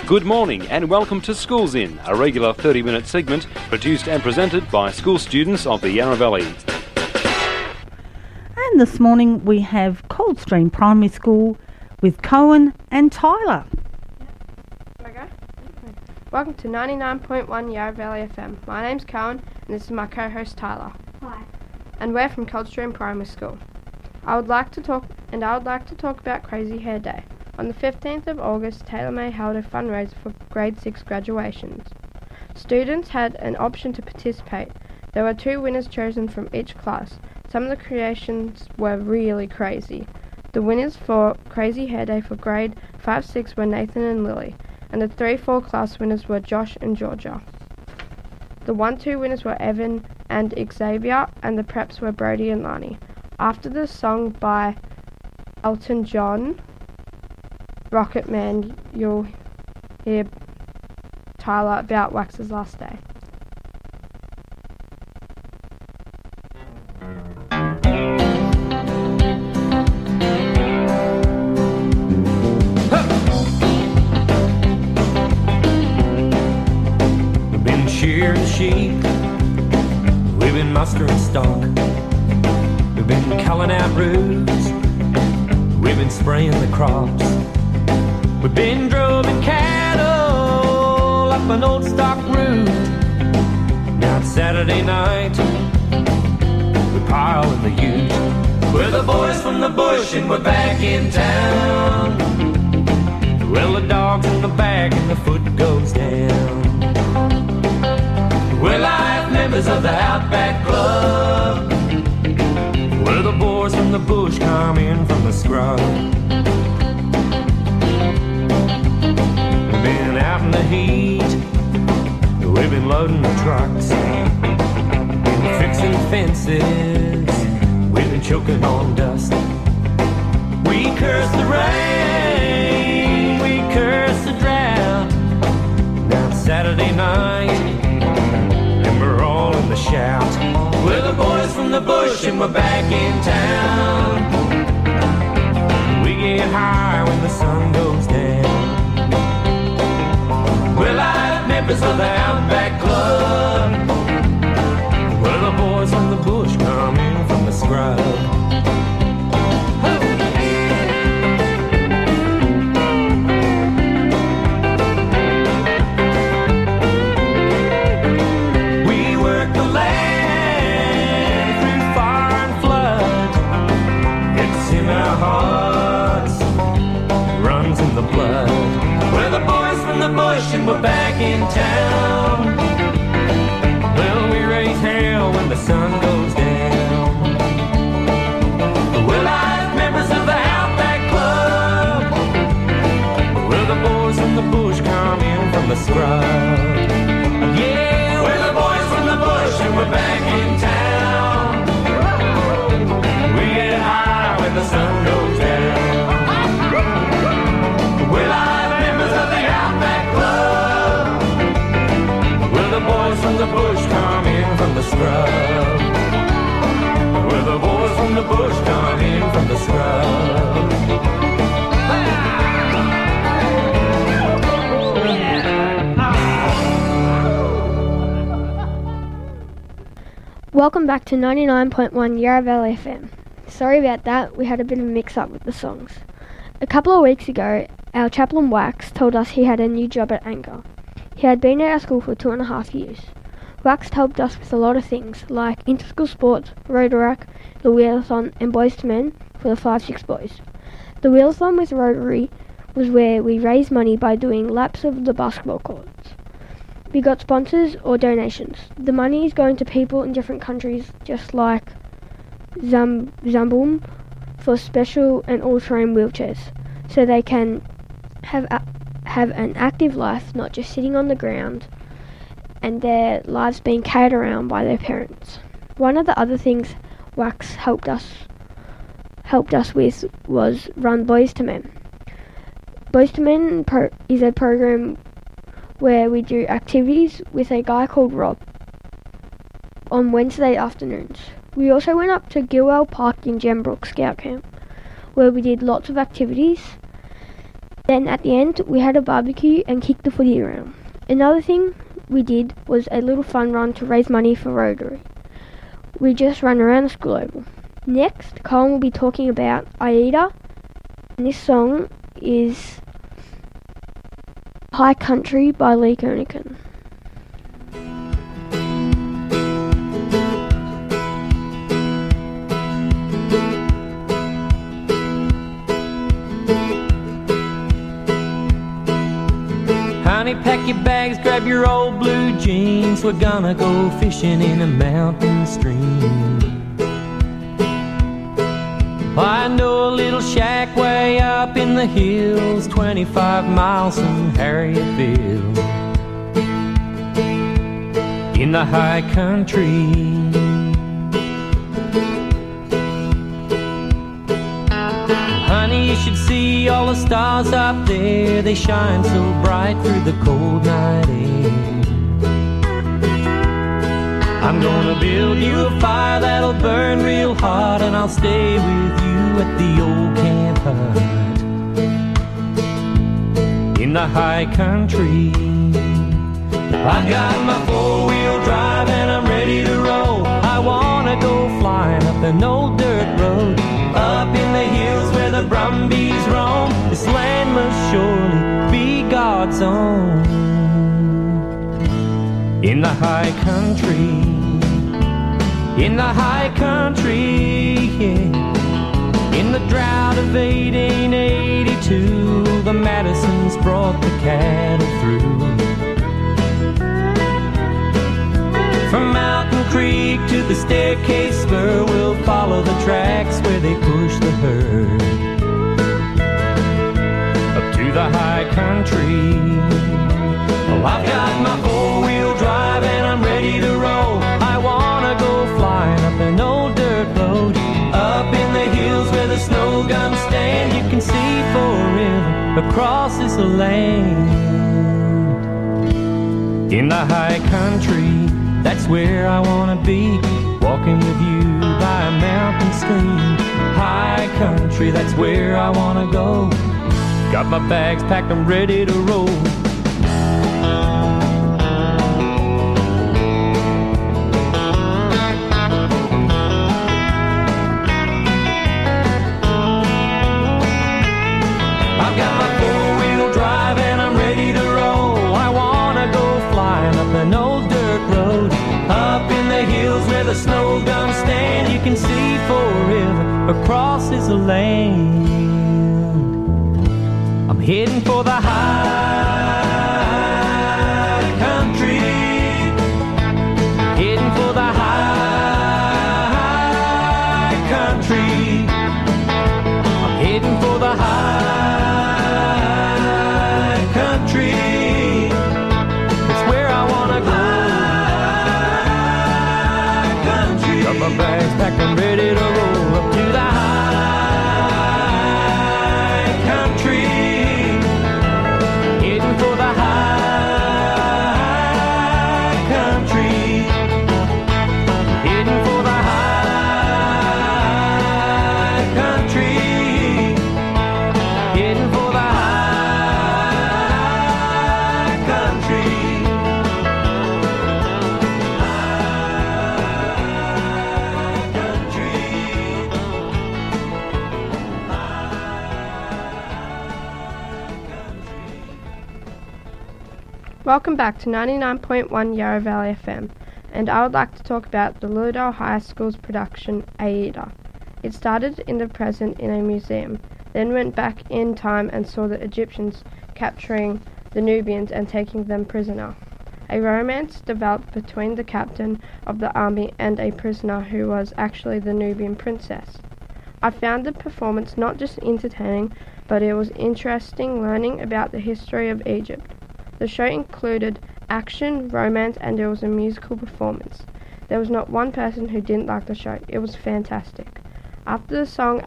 Good morning and welcome to Schools In, a regular 30-minute segment produced and presented by school students of the Yarra Valley. And this morning we have Coldstream Primary School with Cohen and Tyler. Okay. Welcome to 99.1 Yarra Valley FM. My name's Cohen and this is my co-host Tyler. Hi. And we're from Coldstream Primary School. I would like to talk about Crazy Hair Day. On the 15th of August, Taylor May held a fundraiser for grade 6 graduations. Students had an option to participate. There were 2 winners chosen from each class. Some of the creations were really crazy. The winners for Crazy Hair Day for grade 5-6 were Nathan and Lily, and the 3-4 class winners were Josh and Georgia. The 1-2 winners were Evan and Xavier, and the preps were Brody and Lani. After the song by Elton John, Rocket Man, you'll hear Tyler about Wax's last day. We've been shearing sheep, we've been mustering stock, we've been culling out roots, we've been spraying the crops. We've been droving cattle up an old stock route. Now it's Saturday night, we pile in the ute. We're the boys from the bush and we're back in town. Well, the dog's in the back and the foot goes down. We're live members of the Outback Club. We're the boys from the bush come in from the scrub. Out in the heat, we've been loading the trucks, been fixing fences, we've been choking on dust. We curse the rain, we curse the drought. Now it's Saturday night, and we're all in the shout. We're the boys from the bush and we're back in town. We get high when the sun goes down. We're live members of the Outback Club. We're the boys from the bush coming from the scrub. We work the land through fire and flood. It's in our hearts, runs in the blood. We're the boys from the bush and we're back in town. Well, we raise hell when the sun goes down. We're live members of the Outback Club. We're the boys from the bush come in from the scrub. Yeah, we're the boys from the bush and we're back in town. We get high when the sun goes down. We're live members of the Outback Club. We're the boys from the bush come in from the scrub. We're the boys from the bush come in from the scrub. Welcome back to 99.1 Yarra Valley FM. Sorry about that, we had a bit of a mix-up with the songs. A couple of weeks ago, our chaplain Wax told us he had a new job at Anchor. He had been at our school for 2.5 years. Wax helped us with a lot of things, like inter-school sports, Rotaract, the Wheelathon, and Boys to Men for the 5-6 boys. The Wheelathon with Rotary was where we raised money by doing laps of the basketball courts. We got sponsors or donations. The money is going to people in different countries, just like Zambum, for special and all-terrain wheelchairs, so they can have an active life, not just sitting on the ground, and their lives being carried around by their parents. One of the other things Wax helped us with was run Boys to Men. Boys to Men is a program where we do activities with a guy called Rob on Wednesday afternoons. We also went up to Gilwell Park in Gembrook Scout Camp, where we did lots of activities, Then at the end, we had a barbecue and kicked the footy around. Another thing we did was a little fun run to raise money for Rotary. We just ran around the school oval. Next, Colin will be talking about Aida, and this song is High Country by Lee Kernighan. Honey, pack your bags, grab your old blue jeans. We're gonna go fishing in a mountain stream. I know a little shack way up in the hills, 25 miles from Harrietville, in the high country. Honey, you should see all the stars up there. They shine so bright through the cold night air. I'm gonna build you a fire that'll burn real hot, and I'll stay with you at the old camp hut in the high country. I've got my four-wheel drive and I'm ready to roll. I wanna go flying up an old dirt road, up in the hills where the brumbies roam. This land must surely be God's own, in the high country, in the high country, yeah. In the drought of 1882, the Madisons brought the cattle through. From Mountain Creek to the Staircase Spur, we'll follow the tracks where they push the herd up to the high country. Well, I've got my four-wheel drive and I'm ready to roll. I wanna go flying up an old dirt road, up in the hills where the snow guns stand. You can see forever across this land, in the high country. That's where I wanna be, walking with you by a mountain stream. High country, that's where I wanna go. Got my bags packed, I'm ready to roll. I've got my four-wheel drive and I'm ready to roll. I wanna go flying up an old dirt road, up in the hills where the snow guns stand. You can see forever across this land. I'm heading for the high country, heading for the high country. I'm heading for the high country. It's where I wanna go. Got my bags packed, I'm ready to roll up to the high country, heading for the high country, heading for the high country, heading for the high country. Welcome back to 99.1 Yarra Valley FM, and I would like to talk about the Lilydale High School's production, Aida. It started in the present in a museum, then went back in time and saw the Egyptians capturing the Nubians and taking them prisoner. A romance developed between the captain of the army and a prisoner who was actually the Nubian princess. I found the performance not just entertaining, but it was interesting learning about the history of Egypt. The show included action, romance, and there was a musical performance. There was not one person who didn't like the show. It was fantastic. After the song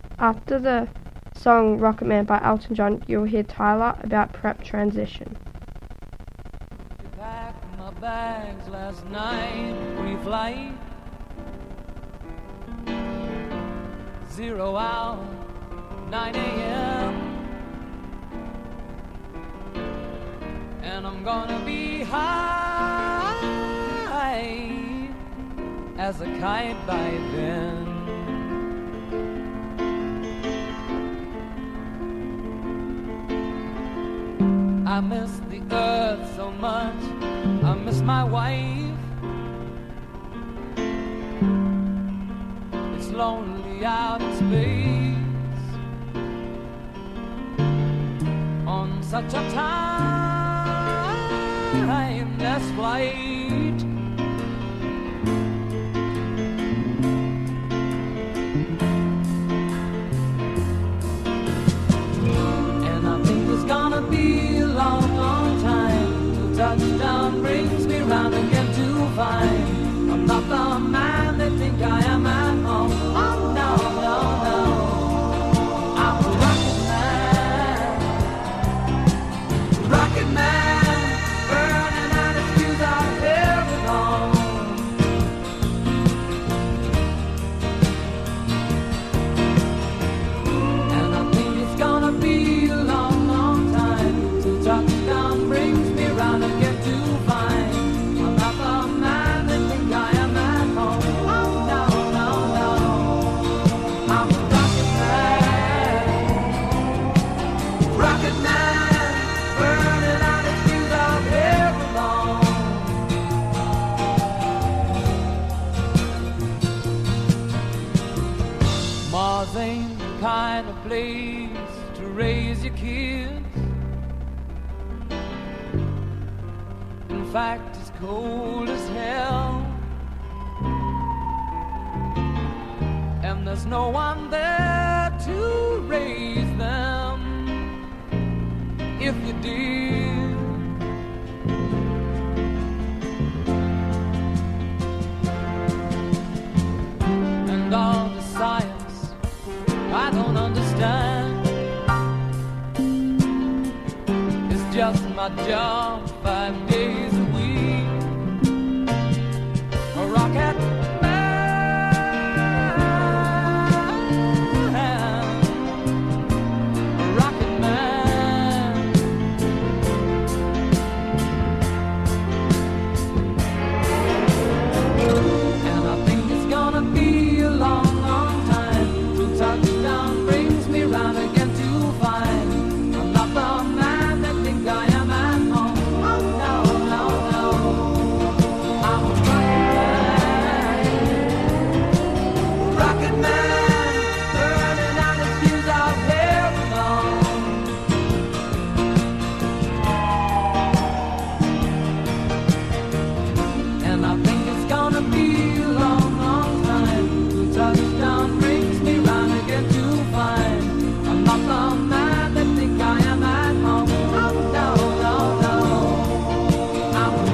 Rocket Man by Elton John, you'll hear Tyler about prep transition. Packed my bags last night, pre-flight, 0 hour, 9 a.m. I'm gonna be high as a kite by then. I miss the earth so much, I miss my wife. It's lonely out in space on such a timeless flight. And I think it's gonna be a long, long time till touchdown brings me round again to find I'm not the man they think I am at home. Oh no, no, no, I'm a rocket man, burning out his fuse out here alone. And I think it's gonna be a long, long time till touchdown brings me round again to find I'm not the man they think I am at home. Oh no, no, no, I'm a rocket man, burning out his fuse out here alone. Mars ain't the kind of place to raise your kids. In fact, it's cold as hell, and there's no one there to raise them if you did. And all the science I don't understand, it's just my job 5 days a week. A rocket man, a rocket man. And I think it's gonna be a long, long time till touchdown brings me round again to find I'm not the man that think I am at home. Oh no, no, no, I'm a rocket man, burning out his fuse out here alone. And I think it's gonna be a long, long time till touchdown brings me round again to find I'm not the man that think I am at home. Oh no, no, no, I'm a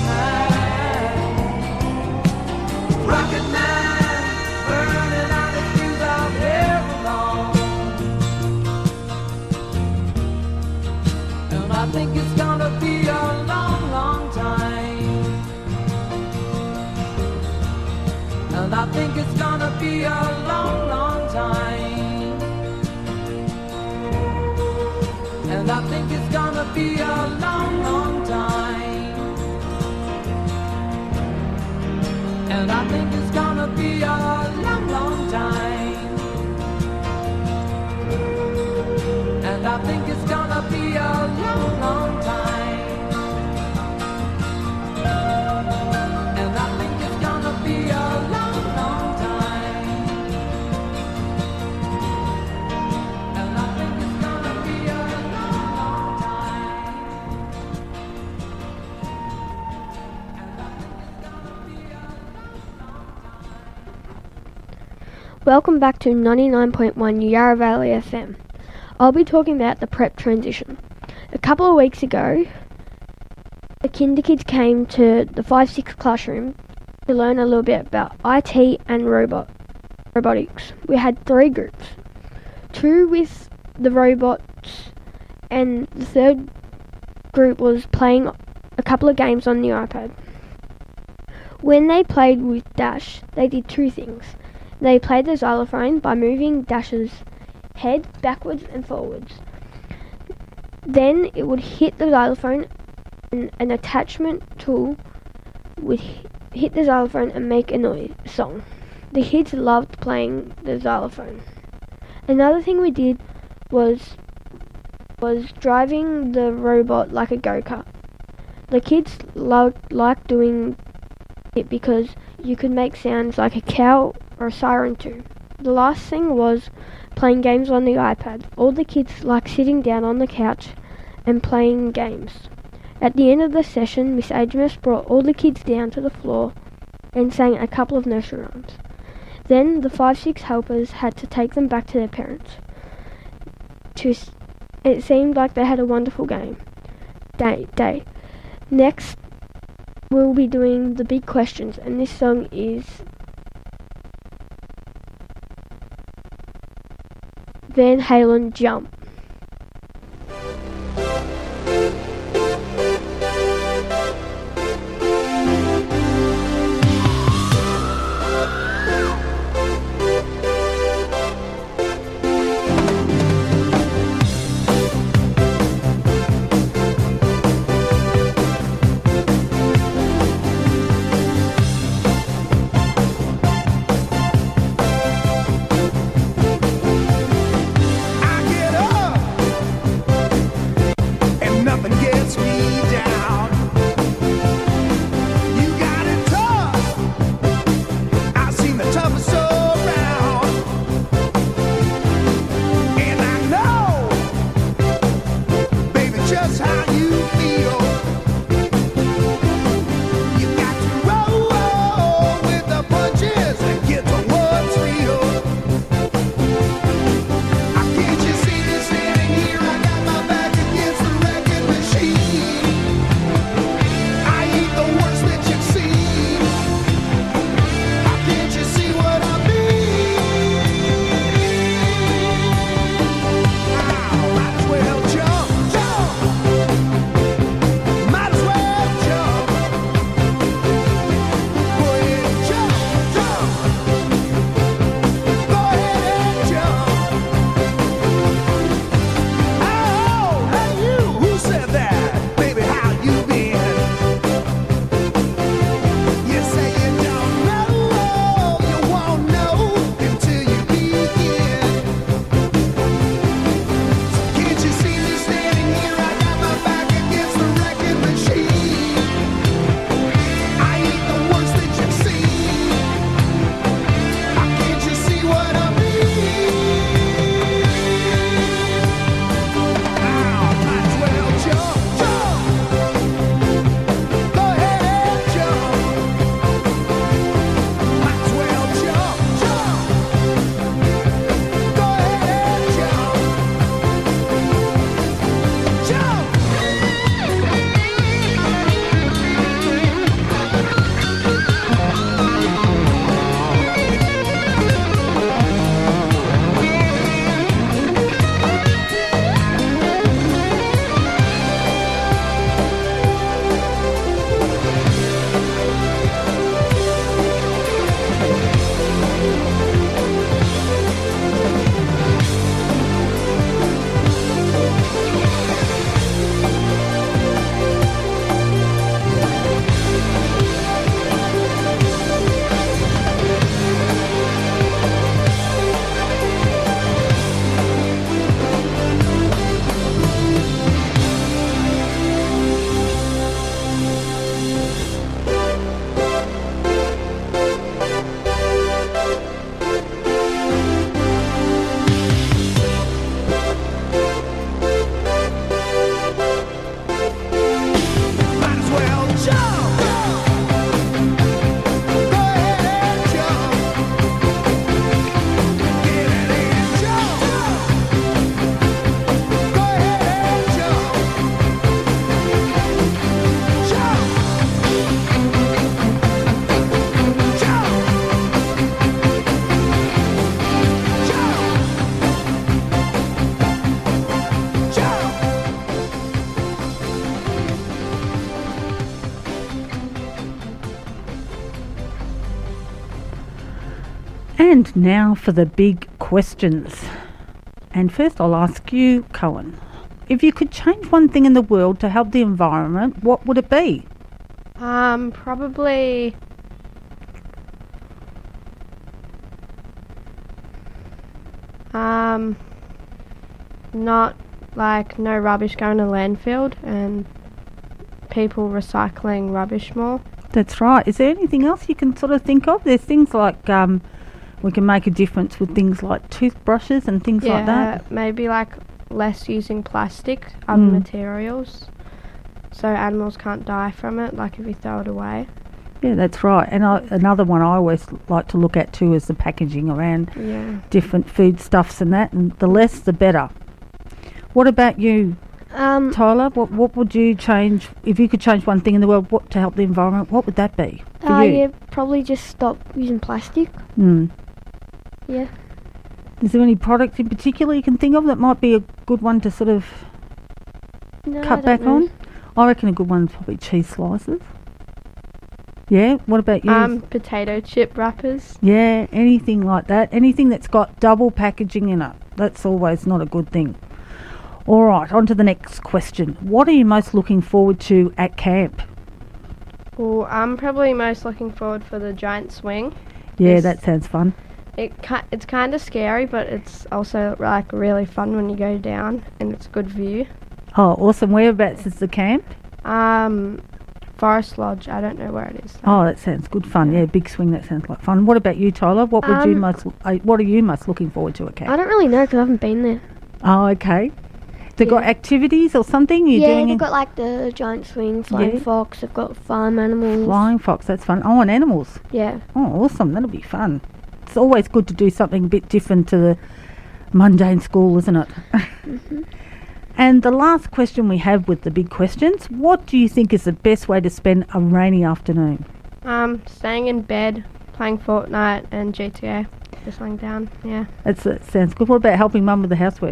rocket man, burning out his fuse out here alone. And I think it's gonna be a long, long time. And I think it's gonna be a long, long time. And I think it's gonna be a long, long time. And I think it's gonna be a long, long time. And I think it's gonna be a long, long time. And I think it's gonna be a long, long time. And I think it's gonna be a long, long time. And I think it's gonna be a long, long time. Welcome back to 99.1 Yarra Valley FM. I'll be talking about the prep transition. A couple of weeks ago, the kinder kids came to the 5-6 classroom to learn a little bit about IT and robotics. We had 3 groups, 2 with the robots, and the third group was playing a couple of games on the iPad. When they played with Dash, they did 2 things. They played the xylophone by moving Dash's head backwards and forwards. Then it would hit the xylophone an attachment tool would hit the xylophone and make a song. The kids loved playing the xylophone. Another thing we did was driving the robot like a go-kart. The kids liked doing it because you could make sounds like a cow or a siren too. The last thing was playing games on the iPad. All the kids liked sitting down on the couch and playing games. At the end of the session, Miss Ajamus brought all the kids down to the floor and sang a couple of nursery rhymes. Then the 5-6 helpers had to take them back to their parents. It seemed like they had a wonderful day. Next, we'll be doing the big questions, and this song is Van Halen, Jump. And now for the big questions. And first I'll ask you, Cohen, if you could change one thing in the world to help the environment, what would it be? Probably not like no rubbish going to landfill and people recycling rubbish more. That's right. Is there anything else you can sort of think of? There's things like we can make a difference with things like toothbrushes and things like that. Maybe like less using plastic, other materials, so animals can't die from it, like if you throw it away. Yeah, that's right. And another one I always like to look at too is the packaging around different foodstuffs and that, and the less the better. What about you, Tyler? What would you change if you could change one thing in the world to help the environment? What would that be for you? Yeah, probably just stop using plastic. Yeah. Is there any product in particular you can think of that might be a good one to sort of cut back on? I reckon a good one is probably cheese slices. Yeah, what about you? Potato chip wrappers. Yeah, anything like that. Anything that's got double packaging in it. That's always not a good thing. All right, on to the next question. What are you most looking forward to at camp? Well, I'm probably most looking forward for the giant swing. Yeah, that sounds fun. It's kind of scary, but it's also like really fun when you go down and it's a good view. Oh, awesome. Whereabouts is the camp? Forest Lodge. I don't know where it is. Oh, that sounds good fun. Yeah, big swing. That sounds like fun. What about you, Tyler? What are you most looking forward to at camp? I don't really know because I haven't been there. Oh, okay. They've got activities or something? They've got like the giant swing, flying fox. They've got farm animals. Flying fox. That's fun. Oh, and animals. Yeah. Oh, awesome. That'll be fun. It's always good to do something a bit different to the mundane school, isn't it? And the last question we have with the big questions, what do you think is the best way to spend a rainy afternoon? Staying in bed, playing Fortnite and GTA. Just lying down, yeah. That sounds good. What about helping Mum with the housework?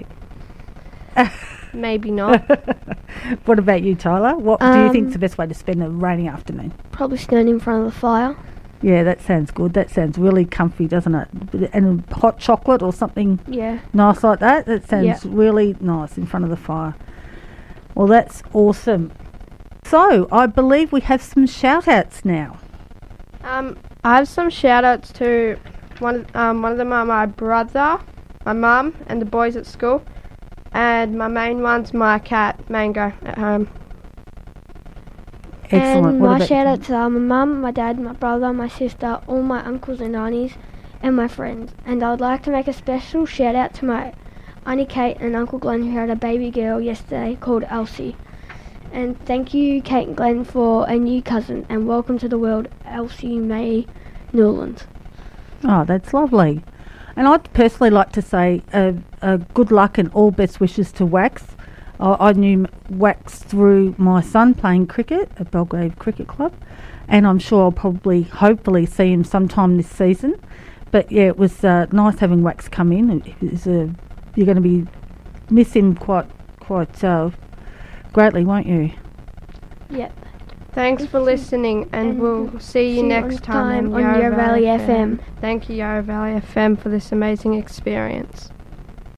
Maybe not. What about you, Tyler? What do you think is the best way to spend a rainy afternoon? Probably standing in front of the fire. Yeah, that sounds good. That sounds really comfy, doesn't it? And hot chocolate or something nice like that. That sounds really nice in front of the fire. Well, that's awesome. So, I believe we have some shout-outs now. I have some shout-outs to one of them are my brother, my mum, and the boys at school. And my main one's my cat, Mango, at home. Excellent. And my shout-outs are my mum, my dad, my brother, my sister, all my uncles and aunties, and my friends. And I would like to make a special shout-out to my Auntie Kate and Uncle Glenn, who had a baby girl yesterday called Elsie. And thank you, Kate and Glenn, for a new cousin, and welcome to the world, Elsie May Newland. Oh, that's lovely. And I'd personally like to say good luck and all best wishes to Wax. I knew Wax through my son playing cricket at Belgrave Cricket Club, and I'm sure I'll hopefully see him sometime this season. But yeah, it was nice having Wax come in. You're going to miss him quite greatly, won't you? Yep. Thanks for listening, and we'll see you next time on Yarra Valley FM. Thank you, Yarra Valley FM, for this amazing experience.